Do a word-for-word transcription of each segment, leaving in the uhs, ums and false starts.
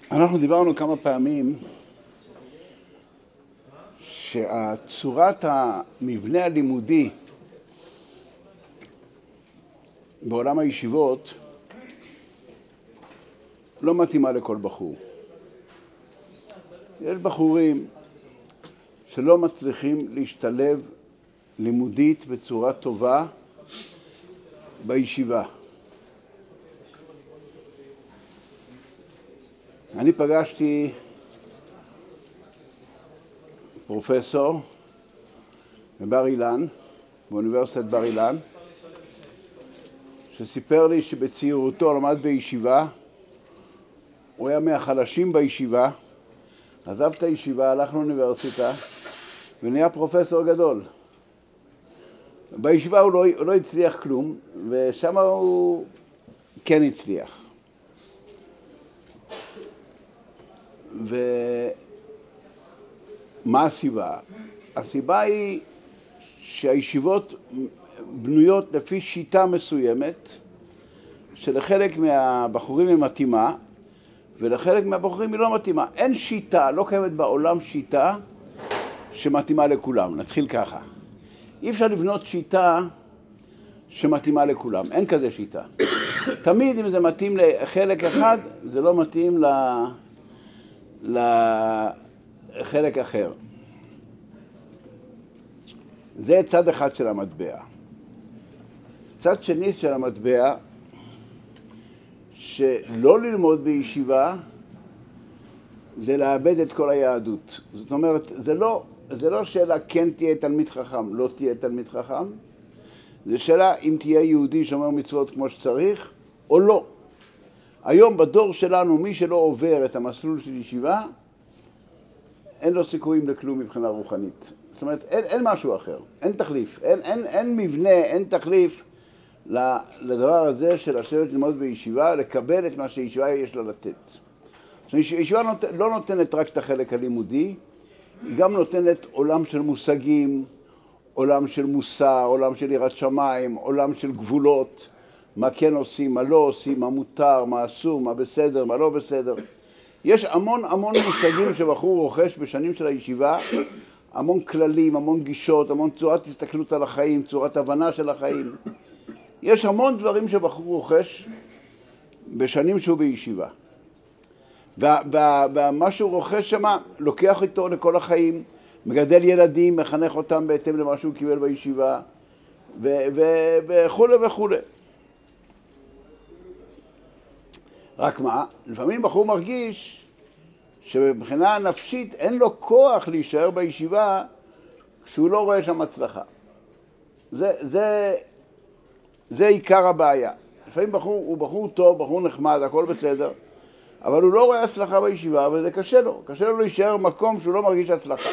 אנחנו דיברנו כמה פעמים שהצורת המבנה הלימודי בעולם הישיבות לא מתאימה לכל בחור. יש בחורים שלא מצליחים להשתלב לימודית בצורה טובה בישיבה. אני פגשתי פרופסור בבר אילן, באוניברסיטת בר אילן, שסיפר לי שבצעירותו למד בישיבה, הוא היה מהחלשים בישיבה, עזב את הישיבה, הלך לאוניברסיטה ונהיה פרופסור גדול. בישיבה הוא לא, הוא לא הצליח כלום, ושם הוא כן הצליח. ומה הסיבה? הסיבה היא שהישיבות בנויות לפי שיטה מסוימת, שלחלק מהבחורים היא מתאימה, ולחלק מהבחורים היא לא מתאימה. אין שיטה, לא קיימת בעולם שיטה שמתאימה לכולם. נתחיל ככה. אי אפשר לבנות שיטה שמתאימה לכולם. אין כזה שיטה. תמיד אם זה מתאים לחלק אחד, זה לא מתאים ל... לחלק אחר. זה צד אחד של המטבע. צד שני של המטבע, שלא ללמוד בישיבה, זה לאבד את כל היהדות. זאת אומרת, זה לא, זה לא שאלה כן תהיה תלמיד חכם, לא תהיה תלמיד חכם. זה שאלה אם תהיה יהודי שומר מצוות כמו שצריך, או לא. היום בדור שלנו, מי שלא עובר את המסלול של ישיבה, אין לו סיכויים לכלום מבחינה רוחנית. זאת אומרת, אין, אין משהו אחר, אין תחליף, אין, אין, אין מבנה, אין תחליף לדבר הזה של לשבת ללמוד בישיבה, לקבל את מה שישיבה יש לה לתת. זאת אומרת, ישיבה נות, לא נותנת רק את החלק הלימודי, היא גם נותנת עולם של מושגים, עולם של מוסר, עולם של יראת שמיים, עולם של גבולות, מה כן עושים, מה לא עושים, מה מותר, מה אסור, מה בסדר, מה לא בסדר. יש המון המון מושגים שבחור רוכש בשנים של הישיבה, המון כללים, המון גישות, המון צורת הסתכלות על החיים, צורת הבנה של החיים. יש המון דברים שבחור רוכש בשנים שהוא בישיבה. ומה שהוא רוכש שם, לוקח איתו לכל החיים, מגדל ילדים, מחנך אותם בהתאם למה שהוא קיבל בישיבה, וכו' וכו'. רק מה? לפעמים בחור מרגיש שבבחינה נפשית אין לו כוח להישאר בישיבה כשהוא לא רואה שם הצלחה. זה, זה, זה עיקר הבעיה. לפעמים בחור, הוא בחור טוב, בחור נחמד, הכל בסדר, אבל הוא לא רואה הצלחה בישיבה וזה קשה לו. קשה לו להישאר במקום שהוא לא מרגיש הצלחה.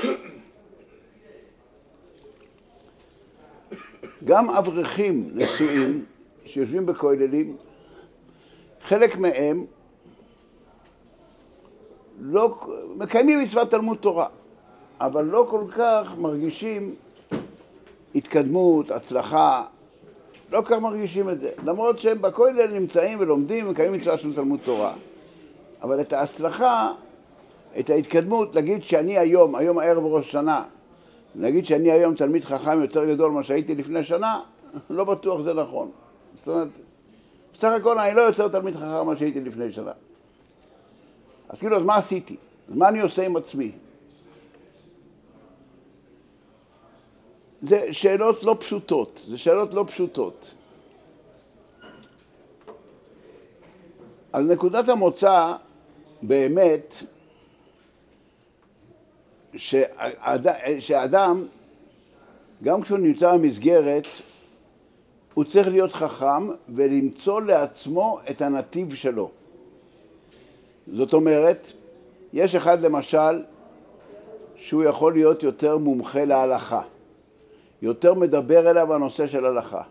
גם אברכים נשואים שיושבים בכוללים, חלק מהם לא, מקיימים מצוות תלמוד תורה, אבל לא כל כך מרגישים התקדמות, הצלחה, לא כל כך מרגישים את זה. למרות שהם בכולל נמצאים ולומדים ומקיימים מצוות של תלמוד תורה. אבל את ההצלחה, את ההתקדמות, להגיד שאני היום, היום הערב ראש שנה, להגיד שאני היום תלמיד חכם יותר גדול ממה שהייתי לפני שנה, לא בטוח זה נכון. זאת אומרת, בסך הכל אני לא יוצר תלמיד חכם מה שהייתי לפני שנה. אז כאילו, אז מה עשיתי? אז מה אני עושה עם עצמי? זה שאלות לא פשוטות, זה שאלות לא פשוטות. אז נקודת המוצא באמת שהאדם, גם כשהוא נמצא במסגרת, הוא צריך להיות חכם ולמצוא לעצמו את הנתיב שלו. זאת אומרת, יש אחד למשל שהוא יכול להיות יותר מומחה להלכה, יותר מדבר אליו הנושא של הלכה.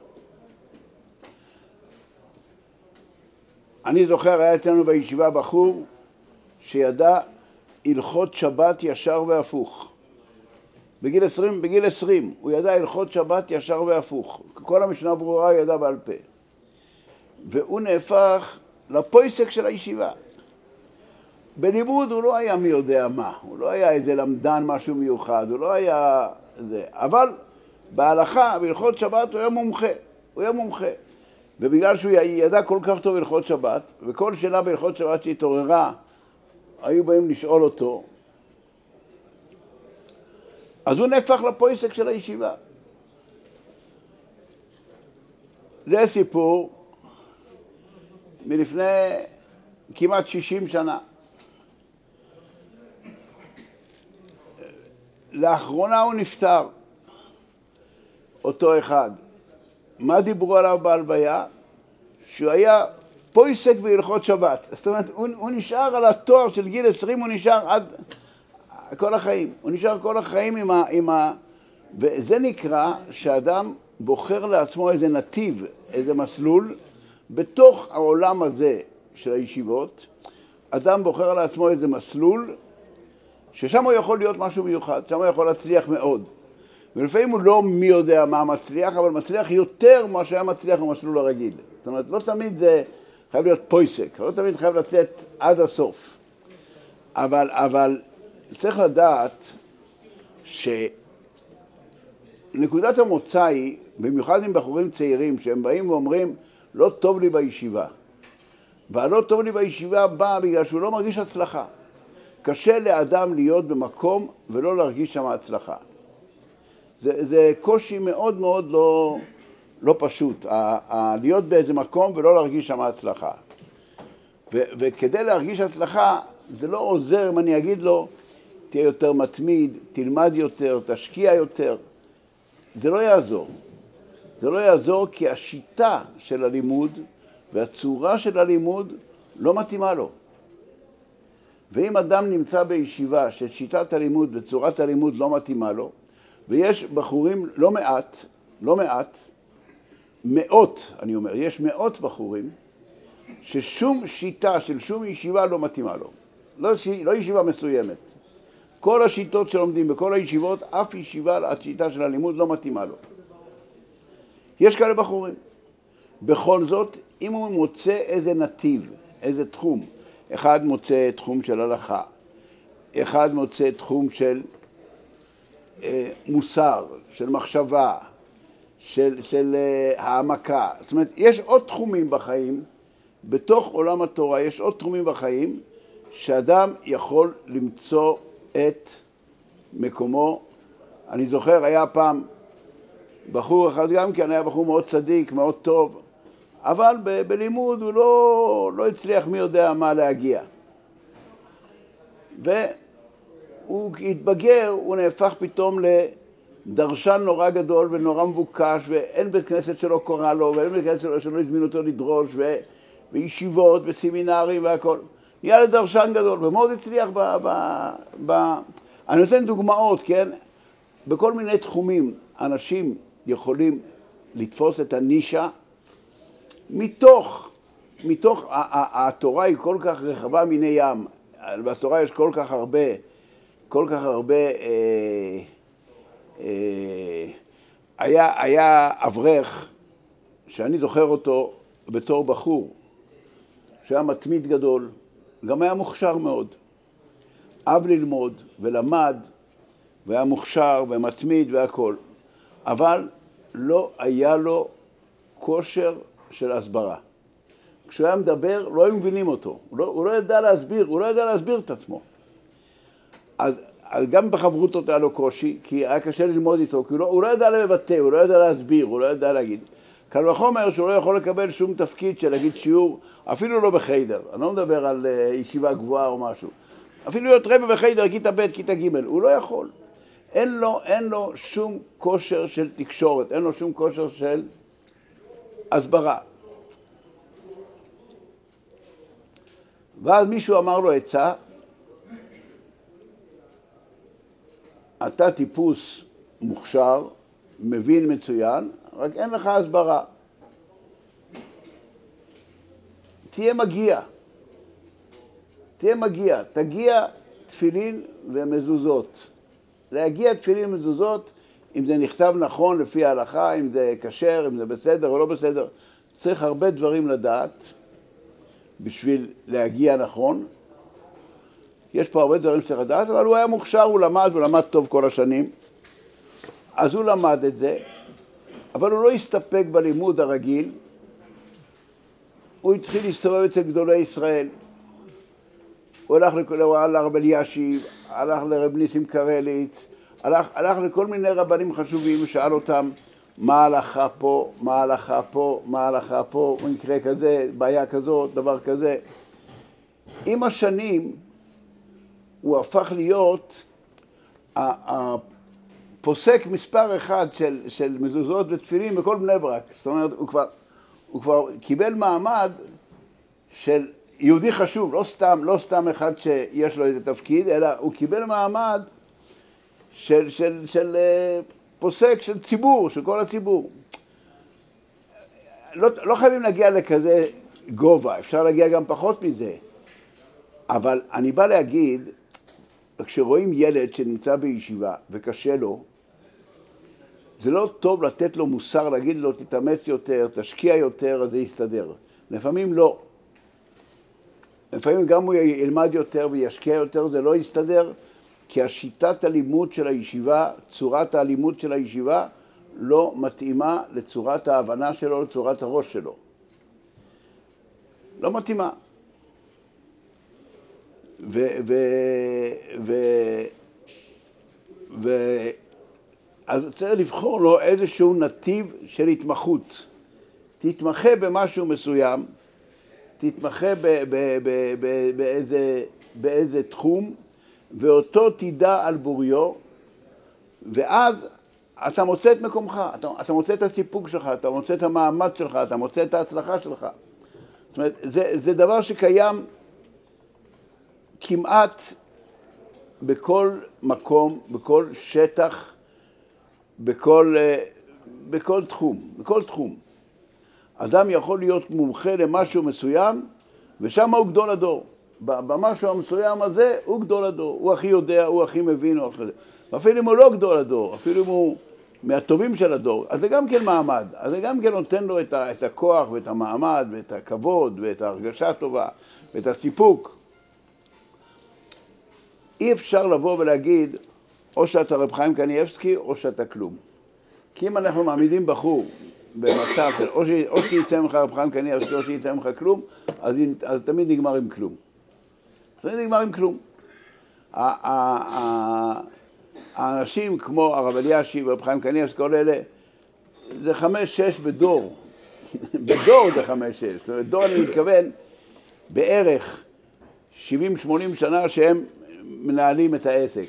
אני זוכר, היה אצלנו בישיבה בחור שידע הלכות שבת ישר והפוך. בגיל עשרים, בגיל עשרים, הוא ידע הלכות שבת ישר והפוך. כל המשנה ברורה הוא ידע בעל פה. והוא נהפך לפויסק של הישיבה. בלימוד הוא לא היה מי יודע מה, הוא לא היה איזה למדן משהו מיוחד, הוא לא היה זה, אבל בהלכה, בהלכות שבת הוא היה מומחה, הוא היה מומחה. ובגלל שהוא ידע כל כך טוב בהלכות שבת, וכל שאלה בהלכות שבת שהתעוררה, היו באים לשאול אותו, אז הוא נהפך לפויסק של הישיבה. זה סיפור מלפני כמעט שישים שנה. לאחרונה הוא נפטר, אותו אחד. מה דיברו עליו בהלוויה? שהוא היה פויסק בהלכות שבת. זאת אומרת, הוא, הוא נשאר על התואר של גיל עשרים, הוא נשאר עד כל החיים. הוא נשאר כל החיים עם ה... עם ה... וזה נקרא שאדם בוחר לעצמו איזה נתיב, איזה מסלול, בתוך העולם הזה של הישיבות, אדם בוחר לעצמו איזה מסלול, ששם הוא יכול להיות משהו מיוחד, שם הוא יכול להצליח מאוד. ולפעמים הוא לא מי יודע מה מצליח, אבל מצליח יותר ממה שהיה מצליח במסלול הרגיל. זאת אומרת, לא תמיד זה חייב להיות פויסק, לא תמיד חייב לצאת עד הסוף. אבל, אבל צריך לדעת שנקודת המוצא היא, במיוחד עם בחורים צעירים, שהם באים ואומרים, לא טוב לי בישיבה. והלא טוב לי בישיבה בא בגלל שהוא לא מרגיש הצלחה. קשה לאדם להיות במקום ולא להרגיש שם הצלחה. זה, זה קושי מאוד מאוד לא, לא פשוט, ה, ה, להיות באיזה מקום ולא להרגיש שם הצלחה. ו, וכדי להרגיש הצלחה, זה לא עוזר אם אני אגיד לו, תהיה יותר מתמיד, תלמד יותר, תשקיע יותר. זה לא יעזור. זה לא יעזור כי השיטה של הלימוד והצורה של הלימוד לא מתאימה לו. ואם אדם נמצא בישיבה ששיטת הלימוד וצורת הלימוד לא מתאימה לו, ויש בחורים לא מעט, לא מעט, מאות, אני אומר, יש מאות בחורים, ששום שיטה של שום ישיבה לא מתאימה לו. לא, לא ישיבה מסוימת. כל השיטות שלומדים בכל הישיבות, אף ישיבה, השיטה של הלימוד לא מתאימה לו. יש כאלה בחורים. בכל זאת, אם הוא מוצא איזה נתיב, איזה תחום, אחד מוצא תחום של הלכה, אחד מוצא תחום של אה, מוסר, של מחשבה, של, של אה, העמקה. זאת אומרת, יש עוד תחומים בחיים, בתוך עולם התורה יש עוד תחומים בחיים, שאדם יכול למצוא את מקומו. אני זוכר, היה פעם בחור אחד גם כן, היה בחור מאוד צדיק, מאוד טוב, אבל ב- בלימוד הוא לא, לא הצליח מי יודע מה להגיע. והוא התבגר, הוא נהפך פתאום לדרשן נורא גדול ונורא מבוקש, ואין בית כנסת שלא קורא לו, ואין בית כנסת שלא, שלא הזמין אותו לדרוש, ו... וישיבות וסמינרים והכל. נהיה לדרשן גדול, ומאוד הצליח ב... ב... ב... אני נותן דוגמאות, כן? בכל מיני תחומים אנשים יכולים לתפוס את הנישה, מתוך, מתוך, התורה היא כל כך רחבה מיני ים, בתורה יש כל כך הרבה, כל כך הרבה, אה, אה, היה, היה אברך, שאני זוכר אותו בתור בחור, שהיה מתמיד גדול, גם היה מוכשר מאוד, אהב ללמוד ולמד, והיה מוכשר ומתמיד והכל, אבל לא היה לו כושר של הסברה. כשהוא היה מדבר, לא היו מבינים אותו. הוא לא, הוא לא ידע להסביר, הוא לא ידע להסביר את עצמו. אז, אז גם בחברותות היה לו קושי, כי היה קשה ללמוד איתו, כי הוא לא, הוא לא ידע לבטא, הוא לא ידע להסביר, הוא לא ידע להגיד. קל וחומר שהוא לא יכול לקבל שום תפקיד של להגיד שיעור, אפילו לא בחיידר. אני לא מדבר על uh, ישיבה גבוהה או משהו. אפילו להיות רבי בחיידר, כיתה ב', כיתה ג', הוא לא יכול. אין לו, אין לו שום כושר של תקשורת, אין לו שום כושר של הסברה. ואז מישהו אמר לו עצה, אתה טיפוס מוכשר, מבין מצוין, רק אין לך הסברה. תהיה מגיע. תהיה מגיע. תגיע תפילין ומזוזות. להגיע תפילין ומזוזות, אם זה נכתב נכון לפי ההלכה, אם זה כשר, אם זה בסדר או לא בסדר. צריך הרבה דברים לדעת בשביל להגיע נכון, יש פה הרבה דברים שצריך לדעת, אבל הוא היה מוכשר, הוא למד, הוא למד טוב כל השנים. אז הוא למד את זה, אבל הוא לא הסתפק בלימוד הרגיל, הוא התחיל להסתובב אצל גדולי ישראל. הוא הלך לרב אלישיב, הלך לרב ניסים קרליץ, הלך, הלך לכל מיני רבנים חשובים, ושאל אותם מה ההלכה פה, מה ההלכה פה, מה ההלכה פה, מקרה כזה, בעיה כזאת, דבר כזה. עם השנים הוא הפך להיות הפוסק מספר אחד של, של מזוזות ותפילים בכל בני ברק. זאת אומרת, הוא כבר, הוא כבר קיבל מעמד של יהודי חשוב, לא סתם, לא סתם אחד שיש לו איזה תפקיד, אלא הוא קיבל מעמד של, של, של פוסק, של ציבור, של כל הציבור. לא, לא חייבים להגיע לכזה גובה, אפשר להגיע גם פחות מזה. אבל אני בא להגיד, כשרואים ילד שנמצא בישיבה וקשה לו, זה לא טוב לתת לו מוסר, להגיד לו תתאמץ יותר, תשקיע יותר, אז זה יסתדר. לפעמים לא. לפעמים גם הוא ילמד יותר וישקיע יותר, זה לא יסתדר, כי השיטת הלימוד של הישיבה, צורת הלימוד של הישיבה, לא מתאימה לצורת ההבנה שלו, לצורת הראש שלו. לא מתאימה. ו... ו... ו... ו... אז צריך לבחור לו איזשהו נתיב של התמחות. תתמחה במשהו מסוים, תתמחה ב... ב... ב... ב... באיזה... באיזה תחום, ואותו תדע על בוריו, ואז אתה מוצא את מקומך, אתה, אתה מוצא את הסיפוק שלך, אתה מוצא את המעמד שלך, אתה מוצא את ההצלחה שלך. זאת אומרת, זה, זה דבר שקיים כמעט בכל מקום, בכל שטח, בכל, בכל תחום, בכל תחום. אדם יכול להיות מומחה למשהו מסוים, ושם הוא גדול הדור. במשהו המסוים הזה הוא גדול הדור, הוא הכי יודע, הוא הכי מבין, הוא הכי... ואפילו אם הוא לא גדול הדור, אפילו אם הוא מהטובים של הדור, אז זה גם כן מעמד, אז זה גם כן נותן לו את, ה, את הכוח ואת המעמד ואת הכבוד ואת ההרגשה הטובה ואת הסיפוק. אי אפשר לבוא ולהגיד, או שאתה רב חיים קניאבסקי או שאתה כלום. כי אם אנחנו מעמידים בחור במצב, או, ש, או שיצא ממך רב חיים קניאבסקי או שיצא ממך כלום, אז, אז תמיד נגמר עם כלום. תמיד נגמר עם כלום. האנשים כמו הרב אלישיב ורב חיים קניאבסקי, כל אלה, זה חמש שש בדור. בדור זה חמש שש. זאת אומרת, דור אני מתכוון בערך שבעים שמונים שנה שהם מנהלים את העסק.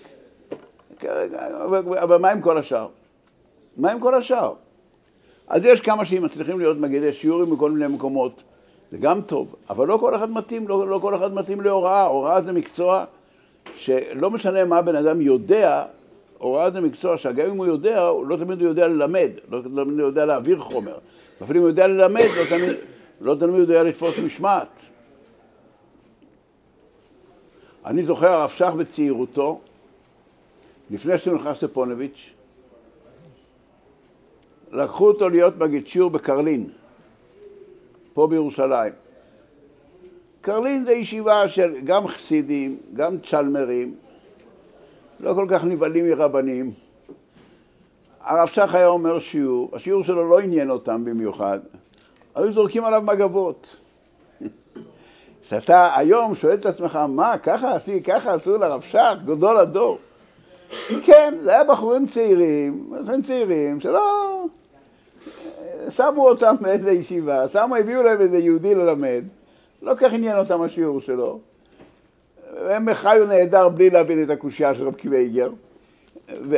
אבל מה עם כל השאר? מה עם כל השאר? אז יש כמה שהם מצליחים להיות מגידי שיעורים בכל מיני מקומות. זה גם טוב, אבל לא כל אחד מתאים, לא, לא כל אחד מתאים להוראה. הוראה זה מקצוע שלא משנה מה בן אדם יודע, הוראה זה מקצוע שגם אם הוא יודע, הוא לא תמיד הוא יודע ללמד, לא תמיד הוא יודע להעביר חומר. אפילו אם הוא יודע ללמד, לא תמיד, לא תמיד הוא יודע לתפוס משמעת. אני זוכר הרב שך בצעירותו, לפני שהוא נכנס לפונביץ', לקחו אותו להיות מגיד שיעור בקרלין, פה בירושלים. קרלין זה ישיבה של גם חסידים, גם צ'למרים, לא כל כך נבהלים מרבנים. הרב שך היה אומר שיעור, השיעור שלו לא עניין אותם במיוחד, היו זורקים עליו מגבות. שאתה היום שואל את עצמך, מה, ככה עשי, ככה עשו לרב שך, גדול הדור. כן, זה היה בחורים צעירים, בחורים צעירים, שלא... שמו אותם באיזה ישיבה, שמו, הביאו להם איזה יהודי ללמד, לא כך עניין אותם השיעור שלו. הם חיו נהדר בלי להבין את הקושיה של רב קיבי איגר. ו...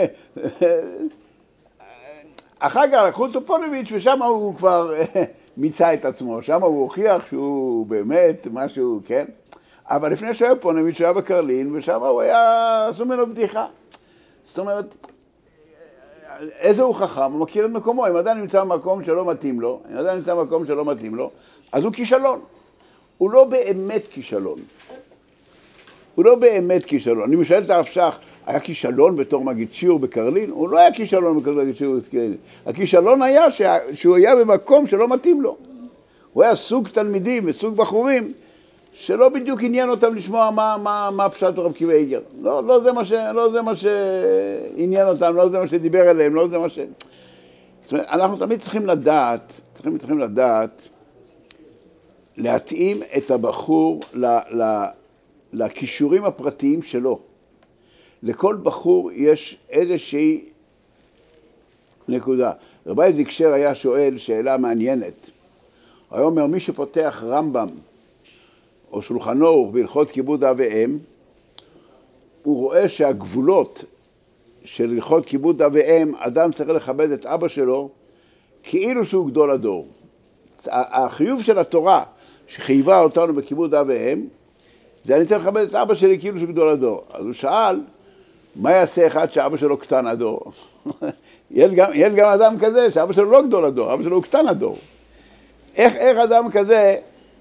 אחר כך לקחו אותו פונביץ' ושם הוא כבר מיצה את עצמו, שם הוא הוכיח שהוא באמת משהו, כן? אבל לפני שהיה פונביץ' שהיה בקרלין, ושם הוא היה, עשו ממנו בדיחה. זאת אומרת, איזה הוא חכם, הוא מכיר את מקומו, אם אדם נמצא במקום שלא מתאים לו, אם אדם נמצא במקום שלא מתאים לו, אז הוא כישלון. הוא לא באמת כישלון. הוא לא באמת כישלון. אני משאל את הרב שך, היה כישלון בתור מגיד שיעור בקרלין? הוא לא היה כישלון בתור מגיד שיעור בקרלין. הכישלון היה שהוא היה במקום שלא מתאים לו. הוא היה סוג תלמידים וסוג בחורים שלא בדיוק עניין אותם לשמוע מה, מה, מה פשט רב עקיבא איגר. לא, לא זה מה ש, לא זה מה שעניין אותם, לא זה מה שדיבר אליהם, לא זה מה ש... זאת אומרת, אנחנו תמיד צריכים לדעת, צריכים, צריכים לדעת, להתאים את הבחור ל, ל, לכישורים הפרטיים שלו. לכל בחור יש איזושהי נקודה. רבי זיקשר היה שואל שאלה מעניינת. הוא אומר, מי שפותח רמב"ם או שולחן אורוך בהלכות כיבוד אב ואם, הוא רואה שהגבולות של הלכות כיבוד אב ואם, אדם צריך לכבד את אבא שלו כאילו שהוא גדול הדור. החיוב של התורה שחייבה אותנו בכיבוד אב ואם, זה אני צריך לכבד את אבא שלי כאילו שהוא גדול הדור. אז הוא שאל, מה יעשה אחד שאבא שלו קטן הדור? יש גם, יש גם אדם כזה שאבא שלו לא גדול הדור, אבא שלו הוא קטן הדור. איך, איך אדם כזה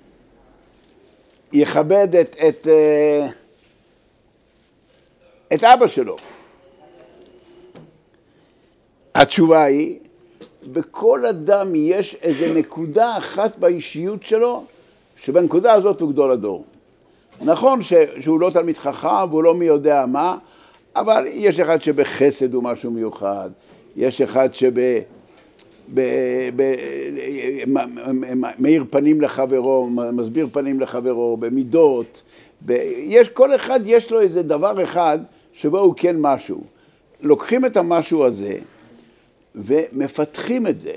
יכבד את, את, את אבא שלו? התשובה היא, בכל אדם יש איזו נקודה אחת באישיות שלו, שבנקודה הזאת הוא גדול הדור. נכון ש, שהוא לא תלמיד חכם והוא לא מי יודע מה, אבל יש אחד שבחסד הוא משהו מיוחד, יש אחד שב... ב, ב, מאיר פנים לחברו, מסביר פנים לחברו, במידות, ב, יש, כל אחד יש לו איזה דבר אחד שבו הוא כן משהו. לוקחים את המשהו הזה ומפתחים את זה,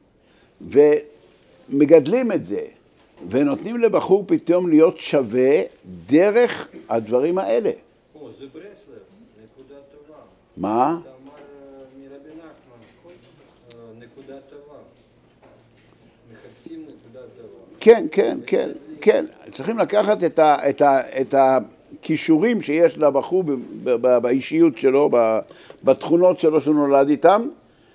ומגדלים את זה, ונותנים לבחור פתאום להיות שווה דרך הדברים האלה. או, זה ברסלב, נקודה טובה. מה? נקודה טובה. מחפשים נקודה טובה. כן, כן, כן, כן. צריכים לקחת את ה, את ה, את הכישורים שיש לבחור באישיות שלו, בתכונות שלו שנולד איתם,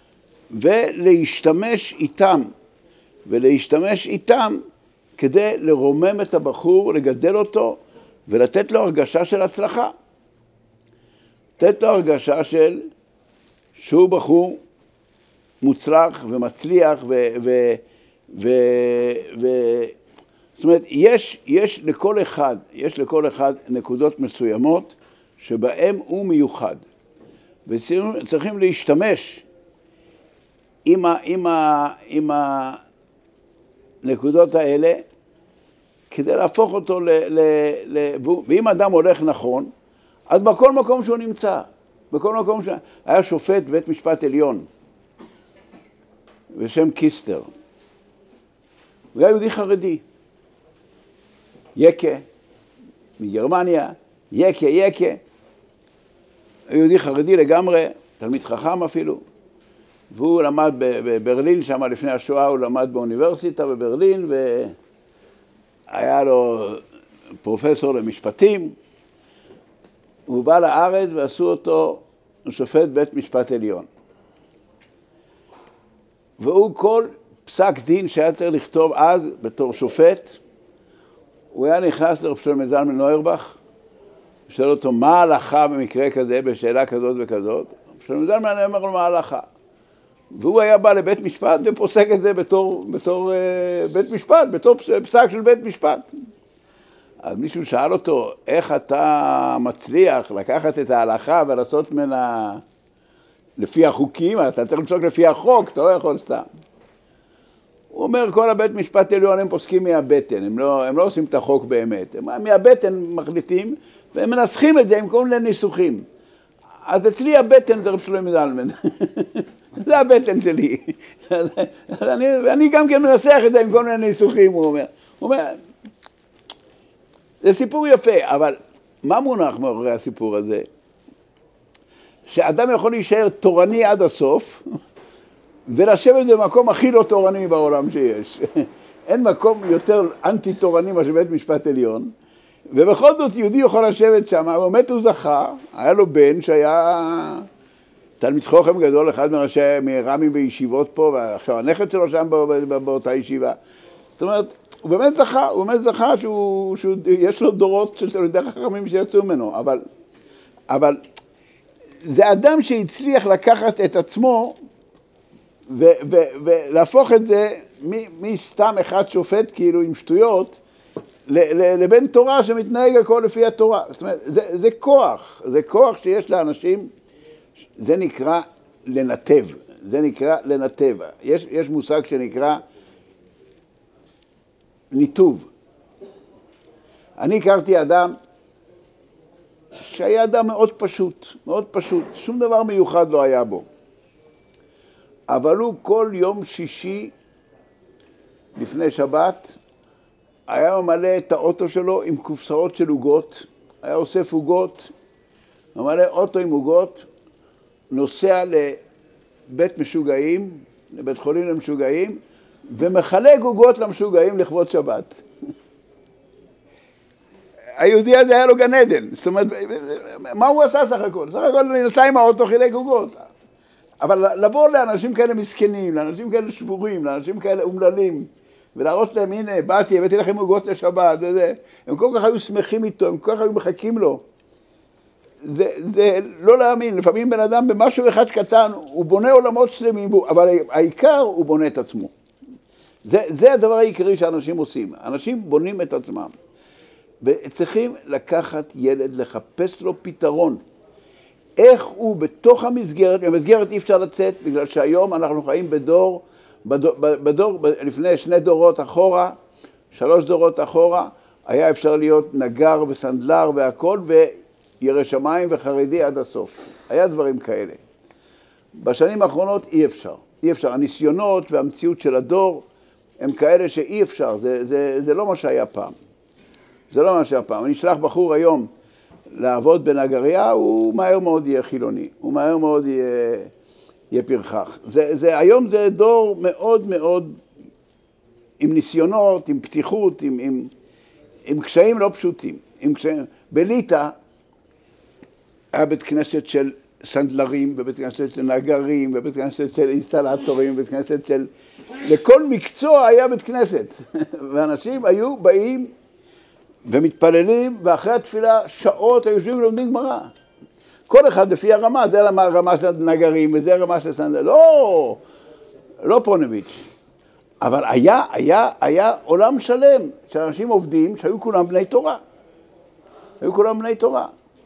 ולהשתמש איתם, ולהשתמש איתם כדי לרומם את הבחור, לגדל אותו, ולתת לו הרגשה של הצלחה. לתת לו הרגשה של שהוא בחור מוצלח ומצליח ו... ו, ו, ו זאת אומרת, יש, יש לכל אחד, יש לכל אחד נקודות מסוימות שבהם הוא מיוחד. וצריכים להשתמש עם, ה, עם, ה, עם הנקודות האלה כדי להפוך אותו ל... ל, ל ואם אדם הולך נכון, אז בכל מקום שהוא נמצא, בכל מקום שהוא... היה שופט בית משפט עליון, בשם קיסטר. הוא היה יהודי חרדי. יקה, מגרמניה, יקה, יקה. יהודי חרדי לגמרי, תלמיד חכם אפילו. והוא למד בברלין, שם לפני השואה הוא למד באוניברסיטה בברלין, והיה לו פרופסור למשפטים. הוא בא לארץ ועשו אותו שופט בית משפט עליון. והוא כל פסק דין שהיה צריך לכתוב אז בתור שופט, הוא היה נכנס לרב שלמה זלמן נוירבך, ושאל אותו מה ההלכה במקרה כזה, בשאלה כזאת וכזאת. רב שלמה זלמן אומר לו מה ההלכה. והוא היה בא לבית משפט ופוסק את זה בתור, בתור uh, בית משפט, בתור פסק של בית משפט. אז מישהו שאל אותו, איך אתה מצליח לקחת את ההלכה ולעשות ממנה לפי החוקים? אתה צריך לפסוק לפי החוק, אתה לא יכול סתם. הוא אומר, כל הבית משפט עליון הם פוסקים מהבטן, הם לא, הם לא עושים את החוק באמת. הם מהבטן מחליטים, והם מנסחים את זה עם כל מיני ניסוחים. אז אצלי הבטן זה רב שלמה זלמן. זה הבטן שלי. אז אני, ואני גם כן מנסח את זה עם כל מיני ניסוחים, הוא אומר. הוא אומר, זה סיפור יפה, אבל מה מונח מאחורי הסיפור הזה? שאדם יכול להישאר תורני עד הסוף, ולשבת במקום הכי לא תורני בעולם שיש. אין מקום יותר אנטי תורני מאשר בית משפט עליון, ובכל זאת יהודי יכול לשבת שם, באמת הוא זכה, היה לו בן שהיה תלמיד חכם גדול, אחד מראשי מרמים בישיבות פה, ועכשיו הנכד שלו שם באותה ישיבה. זאת אומרת, הוא באמת זכה, הוא באמת זכה שהוא, שהוא, יש לו דורות של תלמידי חכמים שיצאו ממנו, אבל, אבל זה אדם שהצליח לקחת את עצמו ו, ו, ולהפוך את זה מסתם אחד שופט כאילו עם שטויות, לבין תורה שמתנהג הכל לפי התורה. זאת אומרת, זה, זה כוח, זה כוח שיש לאנשים, זה נקרא לנתב, זה נקרא לנתב. יש, יש מושג שנקרא ניתוב. אני הכרתי אדם שהיה אדם מאוד פשוט, מאוד פשוט, שום דבר מיוחד לא היה בו. אבל הוא כל יום שישי לפני שבת היה ממלא את האוטו שלו עם קופסאות של עוגות, היה אוסף עוגות, ממלא אוטו עם עוגות, נוסע לבית משוגעים, לבית חולים למשוגעים, ומחלק עוגות למשוגעים לכבוד שבת. היהודי הזה היה לו גן עדן, זאת אומרת, מה הוא עשה סך הכל? סך הכל נסע עם האוטו, חילק עוגות. אבל לבוא לאנשים כאלה מסכנים, לאנשים כאלה שבורים, לאנשים כאלה אומללים, ולהראות להם, הנה, באתי, הבאתי לכם עוגות לשבת, וזה, הם כל כך היו שמחים איתו, הם כל כך היו מחכים לו. זה, זה לא להאמין, לפעמים בן אדם במשהו אחד קטן, הוא בונה עולמות שלמים, אבל העיקר הוא בונה את עצמו. זה, זה הדבר העיקרי שאנשים עושים, אנשים בונים את עצמם. וצריכים לקחת ילד, לחפש לו פתרון. איך הוא בתוך המסגרת, במסגרת אי אפשר לצאת, בגלל שהיום אנחנו חיים בדור, בדור, בדור לפני שני דורות אחורה, שלוש דורות אחורה, היה אפשר להיות נגר וסנדלר והכל, וירא שמיים וחרדי עד הסוף. היה דברים כאלה. בשנים האחרונות אי אפשר. אי אפשר. הניסיונות והמציאות של הדור הם כאלה שאי אפשר. זה, זה, זה לא מה שהיה פעם. זה לא מה שהיה פעם. אני אשלח בחור היום לעבוד בנגריה, הוא מהר מאוד יהיה חילוני. הוא מהר מאוד יהיה, יהיה פרחח. זה, זה, היום זה דור מאוד מאוד עם ניסיונות, עם פתיחות, עם, עם, עם קשיים לא פשוטים. עם קשיים. בליטא היה בית כנסת של סנדלרים, בבית כנסת של נגרים, בבית כנסת של אינסטלטורים, בבית כנסת של... לכל מקצוע היה בית כנסת. ואנשים היו באים ומתפללים, ואחרי התפילה שעות היושבים ולומדים גמרא. כל אחד לפי הרמה, זה הרמה של נגרים, וזה הרמה של סנדלרים. לא, לא פונביץ'. אבל היה, היה, היה עולם שלם, שאנשים עובדים, שהיו כולם בני תורה. היו כולם בני תורה.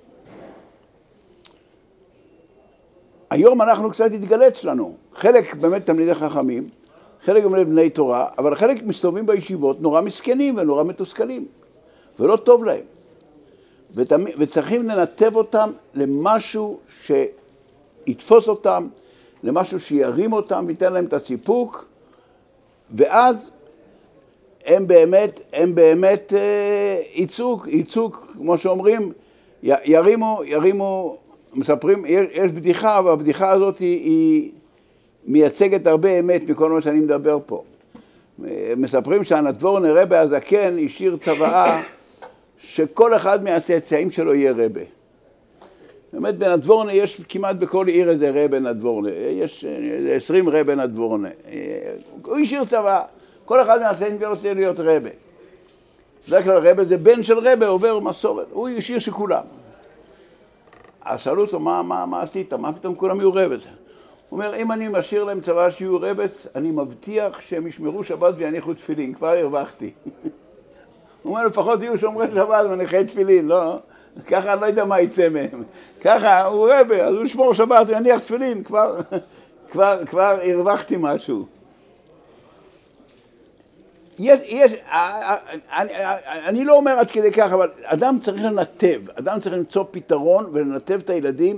היום אנחנו קצת התגלץ לנו. חלק באמת תלמידי חכמים, חלק באמת בני תורה, אבל חלק מסתובבים בישיבות נורא מסכנים ונורא מתוסכלים. ולא טוב להם. וצריכים לנתב אותם למשהו שיתפוס אותם, למשהו שירים אותם, ויתן להם את הסיפוק, ואז הם באמת, הם באמת ייצוג, ייצוג, כמו שאומרים, ירימו, ירימו, מספרים, יש, יש בדיחה, והבדיחה הזאת היא, היא מייצגת הרבה אמת מכל מה שאני מדבר פה. מספרים שהנדבורנה רבי הזקן השאיר צוואה שכל אחד מהצאצאים שלו יהיה רבי. באמת בנדבורנה יש כמעט בכל עיר איזה רבי נדבורנה, יש עשרים רבי נדבורנה. הוא השאיר צוואה, כל אחד מהצאצאים שלו רוצה להיות רבי. בדרך כלל רבי זה בן של רבי, עובר מסורת, הוא השאיר שכולם. אז שאלו אותו, מה, מה, מה עשית? מה פתאום כולם יהיו רבץ? הוא אומר, אם אני משאיר להם צבא שיהיו רבץ, אני מבטיח שהם ישמרו שבת ויניחו תפילין, כבר הרווחתי. הוא אומר, לפחות יהיו שומרי שבת וניחי תפילין, לא? ככה אני לא יודע מה יצא מהם. ככה הוא רבי, אז הוא ישמור שבת ויניח תפילין, כבר, כבר, כבר הרווחתי משהו. יש, יש, אני, אני לא אומר עד כדי כך, אבל אדם צריך לנתב, אדם צריך למצוא פתרון ולנתב את הילדים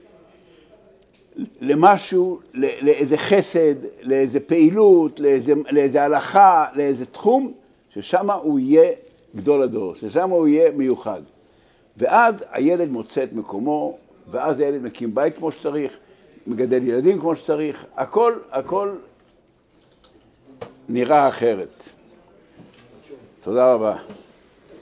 למשהו, לאיזה חסד, לאיזה פעילות, לאיזה, לאיזה הלכה, לאיזה תחום, ששם הוא יהיה גדול הדור, ששם הוא יהיה מיוחד. ואז הילד מוצא את מקומו, ואז הילד מקים בית כמו שצריך, מגדל ילדים כמו שצריך, הכל, הכל נראה אחרת. תודה רבה.